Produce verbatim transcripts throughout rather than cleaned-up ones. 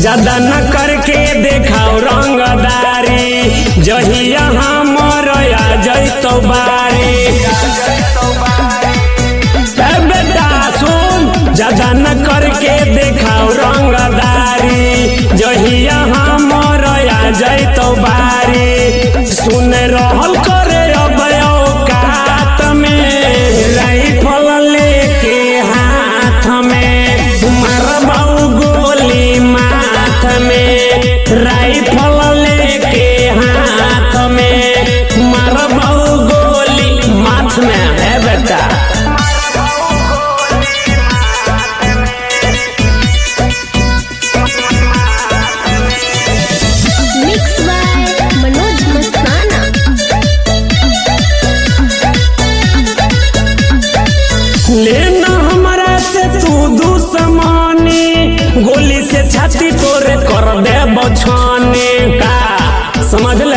ज्यादा न करके देखाओ रंगदारी जहिया हमर आ जैतो बारी बेटा सुन ज्यादा न करके देखाओ रंगदारी जहिया हमर आ जैतो बारी सुन रहल करे अब औकात में राइफल लेके हाथ में मारबौ गोली माथ में राइफल लेके हाथ में मारबौ गोली माथ में है बेटा। मिक्स बाय मनोज मस्ताना। लेना हमारा से तू दुश्मनी गोली से छाती तोरे कर दे बछानी का समझ ले।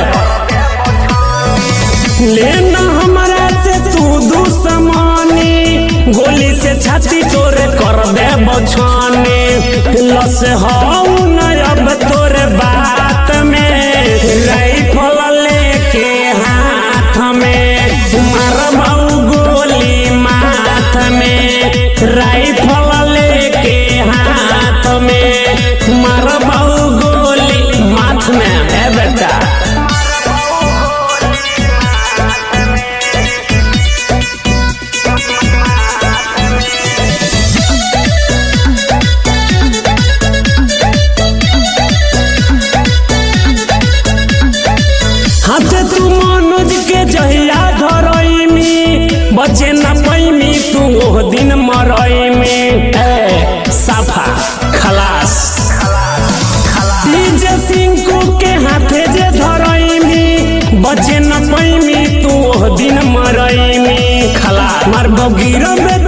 लेना हमारा से तू दुश्मनी गोली से छाती तोरे कर दे बछानी लस हूँ न अब तोरे बात में राइफल लेके हाथ में मारबौ गोली माथ में राइफल लेके हाथ में मारबौ गोली माथ में है बेटा। हाथ तू मनोज के जहिया धरईमी बचे न पैमी तू ओह दिन मरईमी साफा खलास डीजे सिंकू के हाथे जे धरईमी बचे न पैमी तू ओह दिन मरईमी खलास मारबौ गिरबे